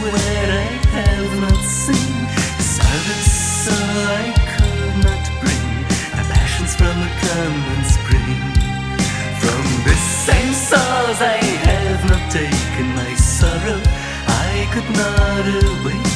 where I have not seen. Silence so I could not bring my passions from a common spring. From this same source I have not taken my sorrow. I could not awake